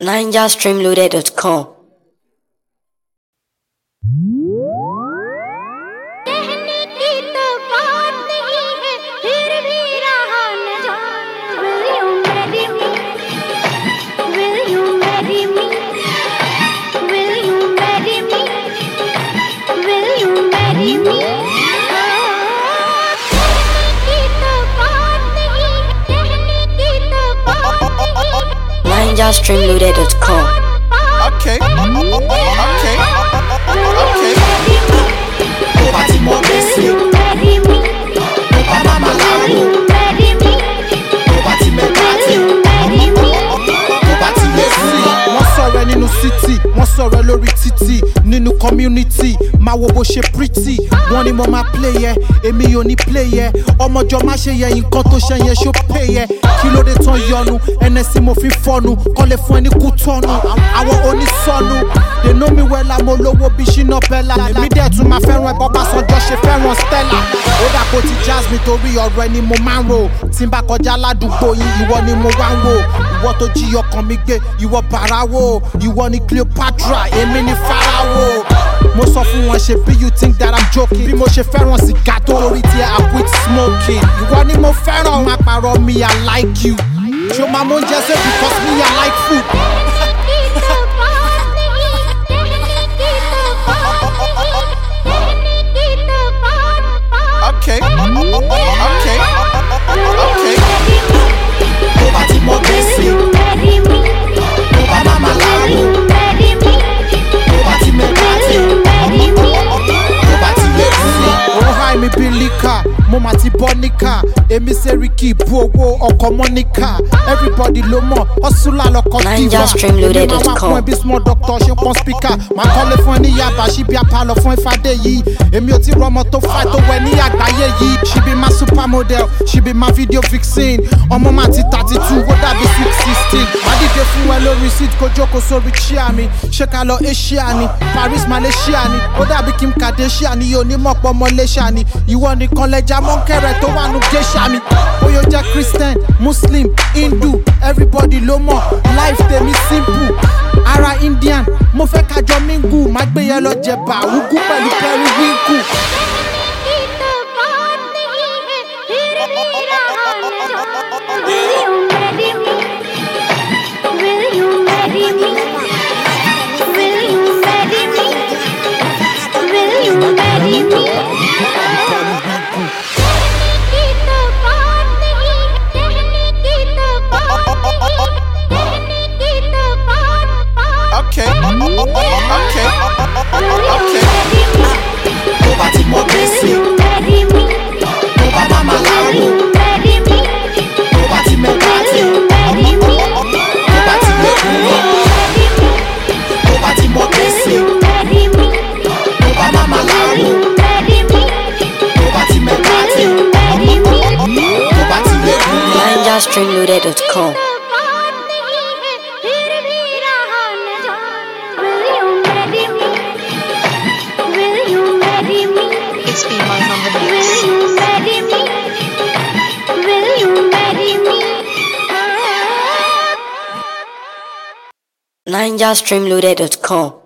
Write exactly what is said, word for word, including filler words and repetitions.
ninja stream loaded dot com. ninja stream loaded dot com. Okay, okay, okay. Party more busy. Papa mama lawo. Party me party. Party busy. Wọ́n sọ̀rọ̀ nínú city, wọ́n sọ̀rọ̀ lórí títì, nínú community, máa wo bó ṣe pretty. Wọ́n ní mo máa play yẹ, èmi ò ní play yẹ. Ọmọjọ́ má ṣe yẹ nǹkan tó ṣe yẹn ṣó pay yẹ. Kí ló dé tán yọnu, ẹnẹ sí mo fi fọnu, kọ́lé fún ẹni kú tọ́nu. Àwọn onísọnù, they know me well, I'm olówó bí Shina Bella. Èmi dẹ̀ tún máa fẹ́ràn ẹ̀bọ́ bá sọjọ́ ṣe fẹ́ràn Stella. Ó dà kó ti jazz mi torí ọ̀rọ̀ ẹni mo máa ń rò. Tí n bá kọjá ládùúgbò yín, ìwọ ni mo wá ń wò. Ìwọ tó jí ọkàn mi gbé, ìwọ bàráwò. Ìwọ ni Cleopatra, èmi ni Pharaoh. Mo sọ fún wọn ṣe bí you think that I'm joking. Bí mo ṣe fẹ́ràn sìgá tó lórí tí I quit smoking. Ìwọ ni mo fẹ́ràn, má parọ́ mi, I like you. Ṣo máa mọ oúnjẹ ṣe because me I like food. Okay, okay, okay. Party more busy. Papa mama lawo. Party me party. Party busy. Oh hi mi bi lika, mo ma ti bonika. Emi Seriki bu owó ọkọ Monica. Everybody lo mọ̀, hustler lọkọ diva. ninja stream loaded dot com. Èmi máa fún ẹbí small doctor ṣe pọ́n speaker. Màá kọ́lé fún ẹni yaba, ṣí bí apalọ̀ fún Ifádé yìí. Èmi ò tí rọmọ tó fà tó wẹ̀ ní àgbáyé yìí. She be my supermodel, she be my video vixen. Ọmọ máa ti thirty two, ó dàbí sweet sixteen. Má dìde fún ẹ lórí seat kó jókòó sórí chair mi. Ṣé ká lọ Asia ni, Paris Malaysia ni. Ó dàbí Kim Kardashian ni, onímọ̀pọ̀ Malaysia ni. Ìwọ nìkan lẹja mọ́kẹ́rẹ́ tó wà nù géṣà mi. Bóyá ó jẹ́ Christian, Muslim, Hindu, everybody ló mọ̀. Life tèmi simple. Ara Indian, mo fẹ́ kájọ mingu. Má gbé yẹn lọ jẹ̀bà, ugu pẹ̀lú periwinkle. Okay, okay, okay. Party more busy. Papa mama lawo. Party me party. Party me Party more busy. Papa mama lawo. Party me party. Party me ninja stream loaded dot com. It's been my on the mix. ninja stream loaded dot com.